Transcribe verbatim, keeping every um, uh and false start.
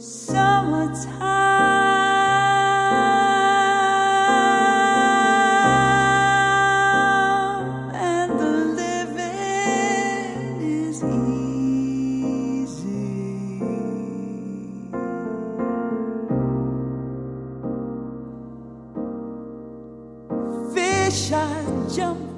Summertime and the living is easy. Fish are jumping